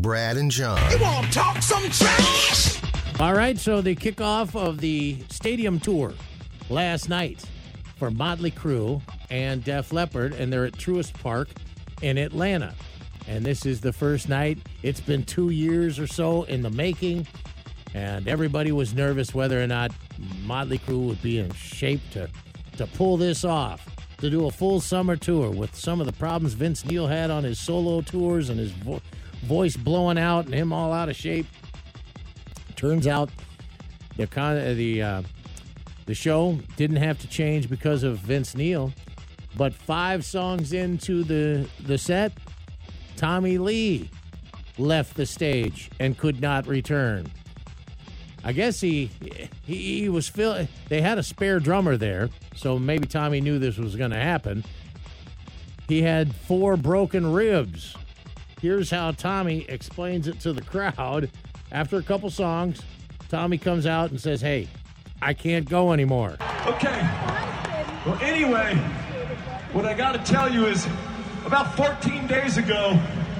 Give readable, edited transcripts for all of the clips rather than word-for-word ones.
Brad and John. You want to talk some trash? All right, so the kickoff of the stadium tour last night for Motley Crue and Def Leppard, and they're at Truist Park in Atlanta. And this is the first night. It's been 2 years or so in the making, and everybody was nervous whether or not Motley Crue would be in shape to pull this off, to do a full summer tour with some of the problems Vince Neil had on his solo tours and his voice blowing out and him all out of shape. Turns out the show didn't have to change because of Vince Neil, but 5 songs into the set, Tommy Lee left the stage and could not return. I guess he was they had a spare drummer there, so maybe Tommy knew this was going to happen. He had 4 broken ribs. Here's how Tommy explains it to the crowd. After a couple songs, Tommy comes out and says, "Hey, I can't go anymore." Okay. Well, anyway, what I got to tell you is about 14 days ago,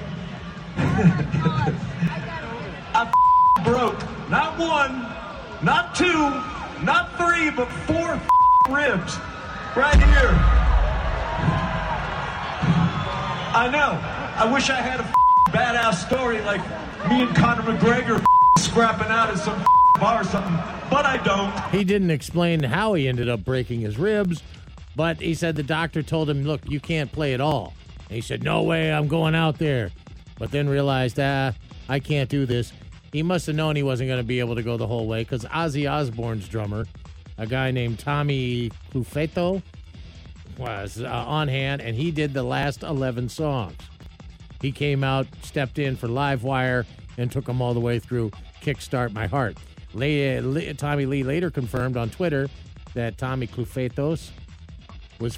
I broke not 1, not 2, not 3, but 4 ribs right here. I know. I wish I had a badass story like me and Conor McGregor scrapping out at some bar or something, but I don't. He didn't explain how he ended up breaking his ribs, but he said the doctor told him, "Look, you can't play at all." And he said, "No way, I'm going out there." But then realized, I can't do this. He must have known he wasn't going to be able to go the whole way, because Ozzy Osbourne's drummer, a guy named Tommy Clufeto, was on hand, and he did the last 11 songs. He came out, stepped in for Livewire, and took them all the way through Kickstart My Heart. Tommy Lee later confirmed on Twitter that Tommy Clufetos will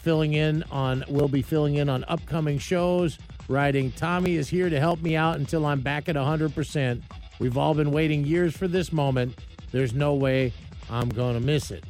be filling in on upcoming shows, writing, "Tommy is here to help me out until I'm back at 100%. We've all been waiting years for this moment. There's no way I'm going to miss it."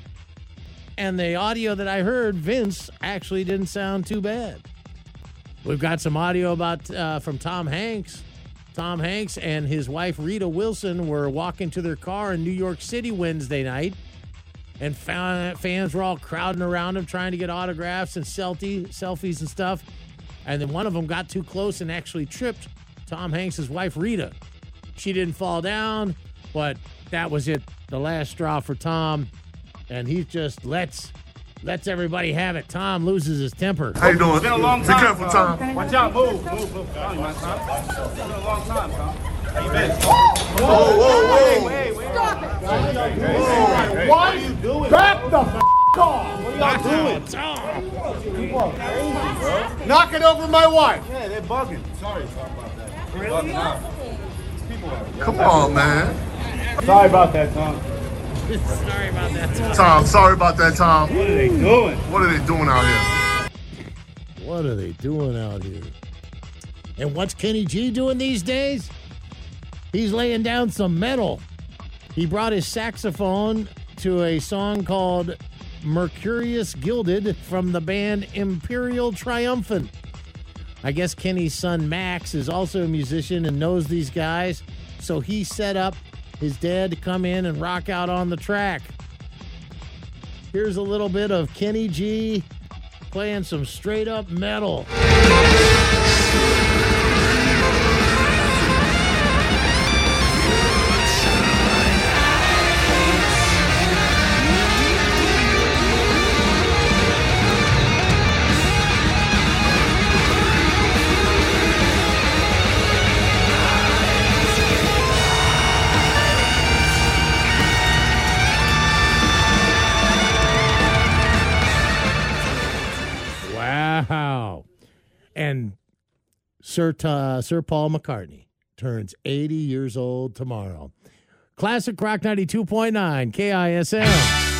And the audio that I heard, Vince, actually didn't sound too bad. We've got some audio about from Tom Hanks. Tom Hanks and his wife Rita Wilson were walking to their car in New York City Wednesday night, and fans were all crowding around him trying to get autographs and selfies and stuff. And then one of them got too close and actually tripped Tom Hanks' wife Rita. She didn't fall down, but that was it. The last straw for Tom, and he just lets everybody have it. Tom loses his temper. How you doing? It's been a long time. Be careful, Tom. Watch out, move. Sorry, man, Tom. It's been a long time, Tom. How you been? Whoa. Wait. Stop it. Hey, what are you doing? Back the off. What are y'all doing? People are crazy, bro. Knock it over my wife. Yeah, they're bugging. Sorry about that. Really? Bugging out. People are Come on, man. Sorry about that, Tom. Sorry about that. Tom, sorry about that, Tom. What are they doing? What are they doing out here? What are they doing out here? And what's Kenny G doing these days? He's laying down some metal. He brought his saxophone to a song called Mercurius Gilded from the band Imperial Triumphant. I guess Kenny's son Max is also a musician and knows these guys, so he set up his dad to come in and rock out on the track. Here's a little bit of Kenny G playing some straight up metal. Wow. And Sir Paul McCartney turns 80 years old tomorrow. Classic Rock 92.9 KISM.